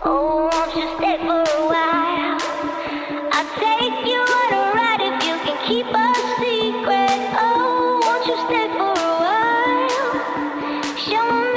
Oh, won't you stay for a while? I'll take you on a ride if you can keep a secret. Oh, won't you stay for a while? Show me